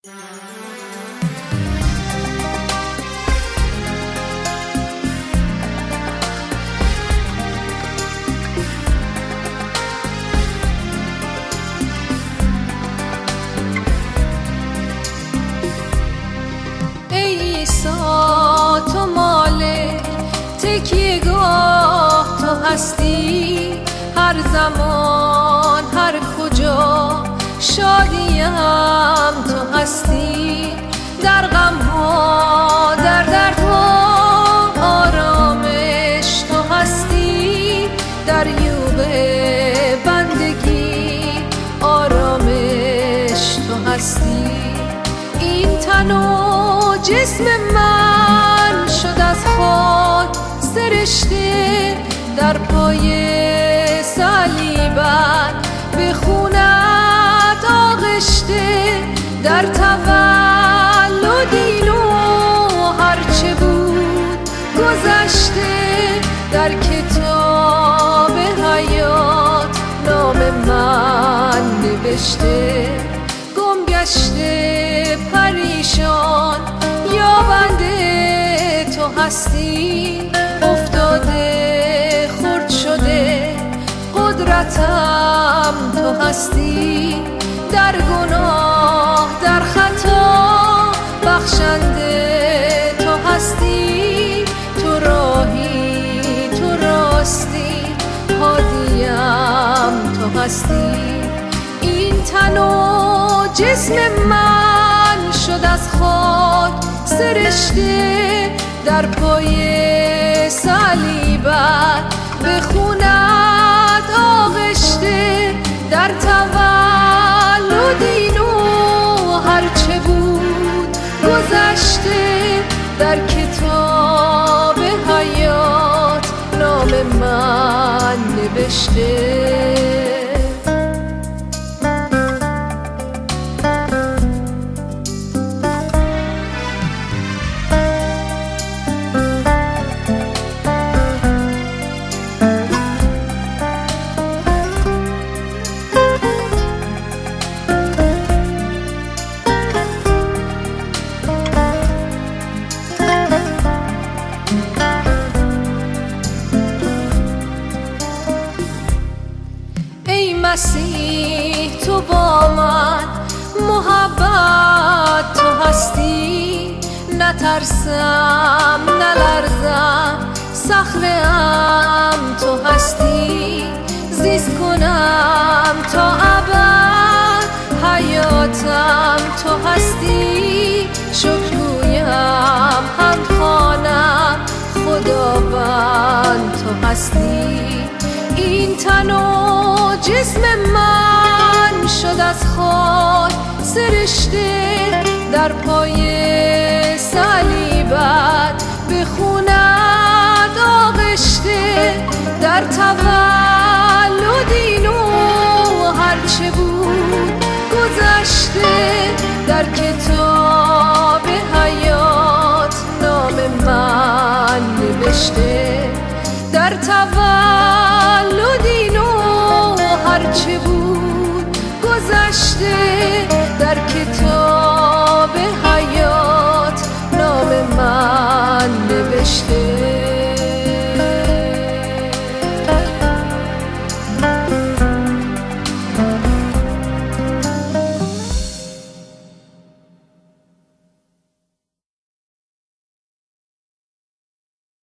تو مالک تکیه‌گاه تو هستی، هر زمان هر کجا شادیم تو هستی. در غم‌ها در دردها آرامش تو هستی، در یوغ بندگی آرامش تو هستی. این تن و جسم من شد از خاک سرشته، در پای صلیبت به خونت آغشته. در تولد نو هرچه بود گذشته، در کتاب حیات نام من نوشته. گم گشته پریشان یابنده تو هستی، افتاده خرد شده قدرتم تو هستی. در گناه در خطا بخشنده تو هستی، تو راهی تو راستی هادیم تو هستی. این تن و جسم من شد از خاک سرشته، در پای صلیبت به خونت آغشته. در تولدی نو هرچه بود گذشته، در کتاب حیات نام من نوشته. مسیح تو با من محبت تو هستی، نترسم نلرزم صخره‌ام تو هستی. زیست کنم تا ابد حیاتم تو هستی، شکرگویم حمد خوانم خداوند تو هستی. این تن و جسم من شد از خاک سرشته، در پای صلیبت به خونت آغشته. در تولدی نو هرچه بود گذشته، در کتاب حیات نام من نوشته. در تولدی نو هرچه بود گذشته، در کتاب حیات نام من نوشته.